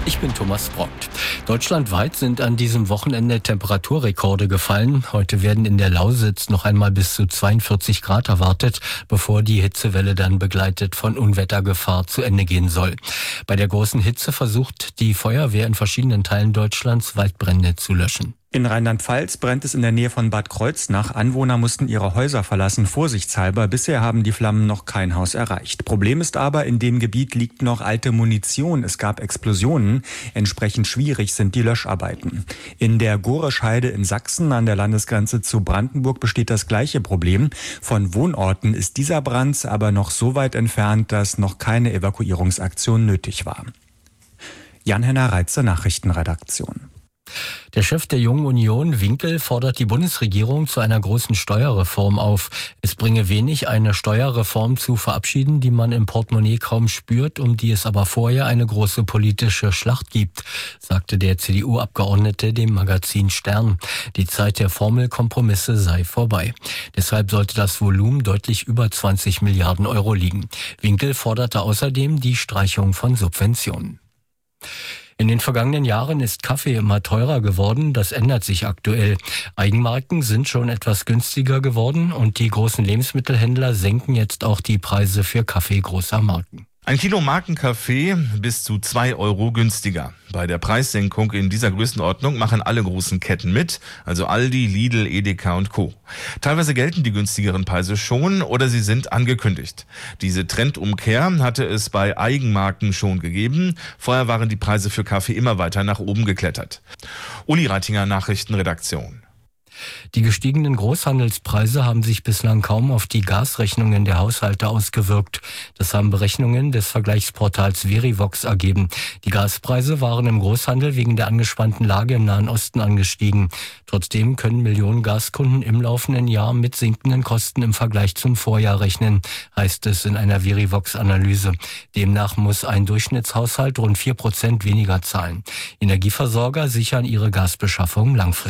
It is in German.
Ich bin Thomas Brockt. Deutschlandweit sind an diesem Wochenende Temperaturrekorde gefallen. Heute werden in der Lausitz noch einmal bis zu 42 Grad erwartet, bevor die Hitzewelle dann begleitet von Unwettergefahr zu Ende gehen soll. Bei der großen Hitze versucht die Feuerwehr in verschiedenen Teilen Deutschlands Waldbrände zu löschen. In Rheinland-Pfalz brennt es in der Nähe von Bad Kreuznach. Anwohner mussten ihre Häuser verlassen, vorsichtshalber. Bisher haben die Flammen noch kein Haus erreicht. Problem ist aber, in dem Gebiet liegt noch alte Munition. Es gab Explosionen. Entsprechend schwierig sind die Löscharbeiten. In der Gorescheide in Sachsen an der Landesgrenze zu Brandenburg besteht das gleiche Problem. Von Wohnorten ist dieser Brand aber noch so weit entfernt, dass noch keine Evakuierungsaktion nötig war. Jan-Henner Reitze, Nachrichtenredaktion. Der Chef der Jungen Union, Winkel, fordert die Bundesregierung zu einer großen Steuerreform auf. Es bringe wenig, eine Steuerreform zu verabschieden, die man im Portemonnaie kaum spürt, um die es aber vorher eine große politische Schlacht gibt, sagte der CDU-Abgeordnete dem Magazin Stern. Die Zeit der Formelkompromisse sei vorbei. Deshalb sollte das Volumen deutlich über 20 Milliarden Euro liegen. Winkel forderte außerdem die Streichung von Subventionen. In den vergangenen Jahren ist Kaffee immer teurer geworden. Das ändert sich aktuell. Eigenmarken sind schon etwas günstiger geworden und die großen Lebensmittelhändler senken jetzt auch die Preise für Kaffee großer Marken. Ein Kilo Markenkaffee bis zu 2 Euro günstiger. Bei der Preissenkung in dieser Größenordnung machen alle großen Ketten mit, also Aldi, Lidl, Edeka und Co. Teilweise gelten die günstigeren Preise schon oder sie sind angekündigt. Diese Trendumkehr hatte es bei Eigenmarken schon gegeben. Vorher waren die Preise für Kaffee immer weiter nach oben geklettert. Uli Reitinger, Nachrichtenredaktion. Die gestiegenen Großhandelspreise haben sich bislang kaum auf die Gasrechnungen der Haushalte ausgewirkt. Das haben Berechnungen des Vergleichsportals Verivox ergeben. Die Gaspreise waren im Großhandel wegen der angespannten Lage im Nahen Osten angestiegen. Trotzdem können Millionen Gaskunden im laufenden Jahr mit sinkenden Kosten im Vergleich zum Vorjahr rechnen, heißt es in einer Verivox-Analyse. Demnach muss ein Durchschnittshaushalt rund 4% weniger zahlen. Energieversorger sichern ihre Gasbeschaffung langfristig.